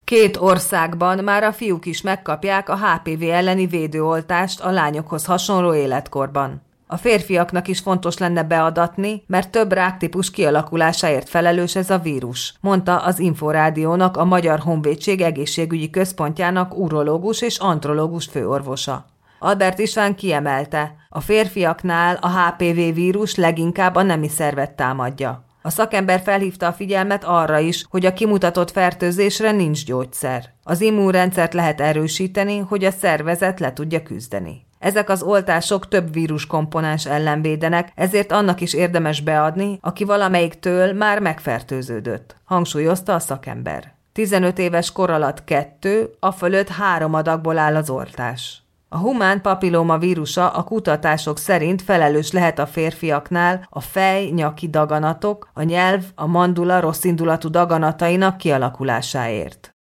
2 országban már a fiúk is megkapják a HPV elleni védőoltást a lányokhoz hasonló életkorban. A férfiaknak is fontos lenne beadatni, mert több ráktípus kialakulásáért felelős ez a vírus, mondta az Inforádiónak a Magyar Honvédség egészségügyi központjának urológus és andrológus főorvosa. Albert István kiemelte, a férfiaknál a HPV vírus leginkább a nemi szervet támadja. A szakember felhívta a figyelmet arra is, hogy a kimutatott fertőzésre nincs gyógyszer. Az immunrendszert lehet erősíteni, hogy a szervezet le tudja küzdeni. Ezek az oltások több víruskomponens ellen védenek, ezért annak is érdemes beadni, aki valamelyiktől már megfertőződött, hangsúlyozta a szakember. 15 éves kor alatt 2, afölött 3 adagból áll az oltás. A humán papillóma vírusa a kutatások szerint felelős lehet a férfiaknál a fej-nyaki daganatok, a nyelv, a mandula rosszindulatú daganatainak kialakulásáért.